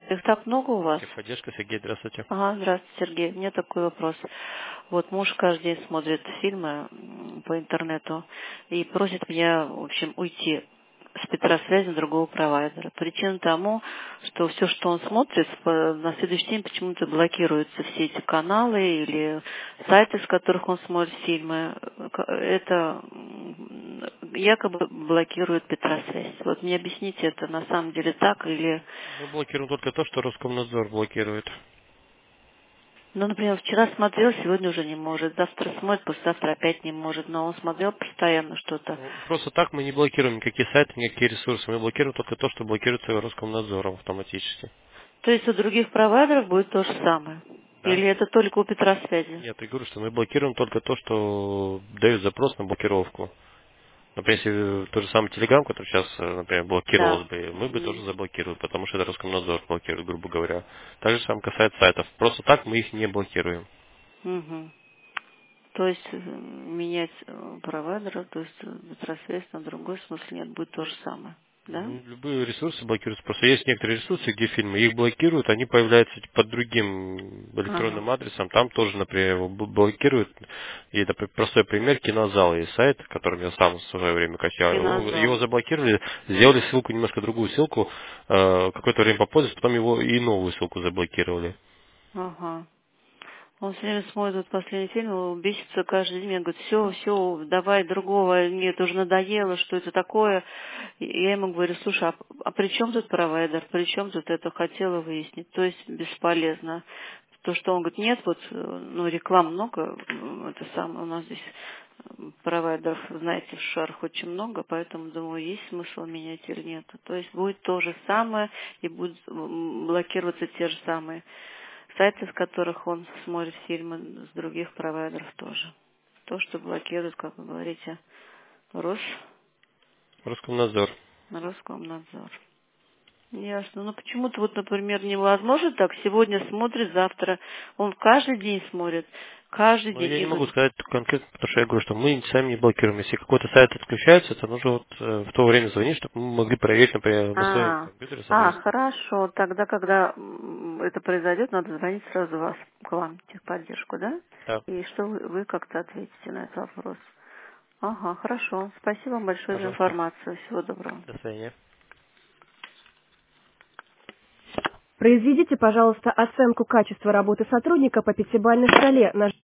Их так много у вас? Техподдержка, Сергей, здравствуйте. Ага, здравствуйте, Сергей. У меня такой вопрос. Вот муж каждый день смотрит фильмы по интернету и просит меня, в общем, уйти с спектросвязи на другого провайдера. Причина тому, что все, что он смотрит, на следующий день почему-то блокируются все эти каналы или сайты, с которых он смотрит фильмы. Это якобы блокирует Петросвязь. Вот мне объясните, это на самом деле так или... Мы блокируем только то, что Роскомнадзор блокирует. Ну, например, вчера смотрел, сегодня уже не может. Завтра смотрит, послезавтра опять не может. Но он смотрел постоянно что-то. Ну, просто так мы не блокируем никакие сайты, никакие ресурсы. Мы блокируем только то, что блокируется Роскомнадзором автоматически. То есть у других провайдеров будет то же самое? Да? Или это только у Петросвязи? Нет, я говорю, что мы блокируем только то, что дает запрос на блокировку. Например, если тот же самый Телеграм, который сейчас, например, Да. блокировался бы, мы бы тоже заблокировали, потому что это Роскомнадзор блокирует, грубо говоря. Так же самое касается сайтов. Просто так мы их не блокируем. Угу. То есть менять провайдера, то есть Петросвязь на другой, в смысле нет, будет то же самое. Да? Ну, любые ресурсы блокируются. Просто есть некоторые ресурсы, где фильмы их блокируют, они появляются под другим Ага. электронным адресом. Там тоже, например, его блокируют. И это простой пример кинозала. Есть сайт, которым я сам в свое время качал. Его Кинозал. заблокировали, сделали ссылку, немножко другую ссылку, какое-то время попользовались, потом его и новую ссылку заблокировали. Ага. Он все время смотрит вот последний фильм, он бесится каждый день, мне говорит, все, давай другого, мне это уже надоело, что это такое. И я ему говорю, слушай, а при чем тут провайдер, при чем тут это, хотела выяснить, то есть бесполезно. То, что он говорит, нет, вот, ну, реклам много, это самое, у нас здесь провайдеров, знаете, в шарах очень много, поэтому, думаю, есть смысл менять или нет. То есть будет то же самое, и будут блокироваться те же самые сайты, с которых он смотрит фильмы, с других провайдеров тоже. То, что блокирует, как вы говорите, Роскомнадзор. Роскомнадзор. Ясно. Ну почему-то вот, например, невозможно так. Сегодня смотрит, завтра. Он каждый день смотрит. Каждый Ну, день. я И не могу говорит, сказать конкретно, потому что я говорю, что мы сами не блокируем. Если какой-то сайт отключается, то нужно вот в то время звонить, чтобы мы могли проверить, например, на своем компьютере, соответственно. хорошо. Тогда, когда это произойдет, надо звонить сразу вас, к вам, в техподдержку, да? Да, И что вы как-то ответите на этот вопрос. Ага, хорошо. Спасибо вам большое за пожалуйста. информацию. Всего доброго. До свидания. Произведите, пожалуйста, оценку качества работы сотрудника по пятибалльной шкале.